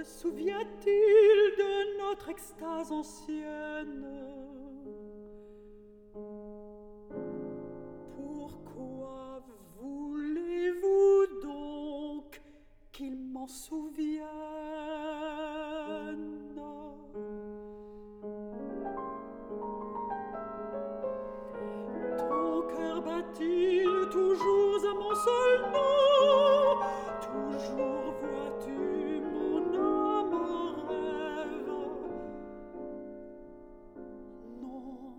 souvient-il de notre extase ancienne? Pourquoi voulez-vous donc qu'il m'en souvienne? Ton cœur bat-il toujours à mon seul nom? Toujours vois-tu mon âme en rêve? Non.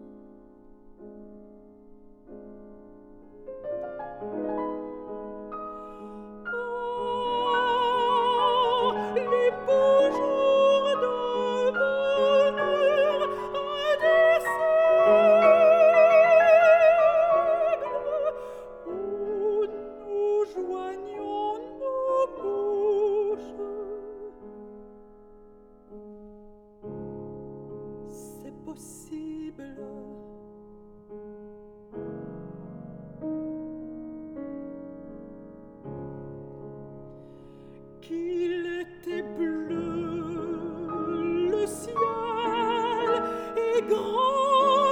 Oh, les beaux jours de bonheur indicibles où nous joignions nos bouches, c'est possible. Qu'il était bleu le ciel et grand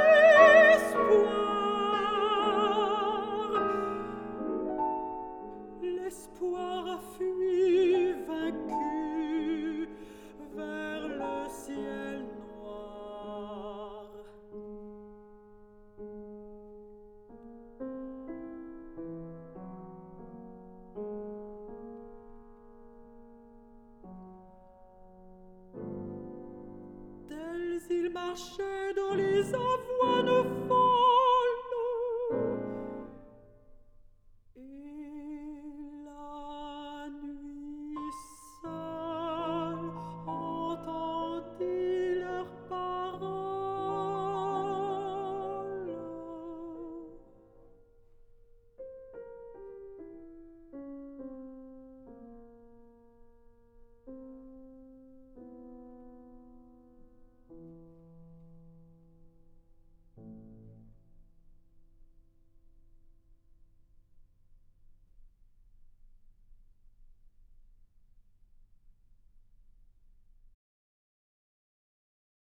l'espoir a fui vaincu vers le ciel noir. Tels ils marchaient dans les avoines folles,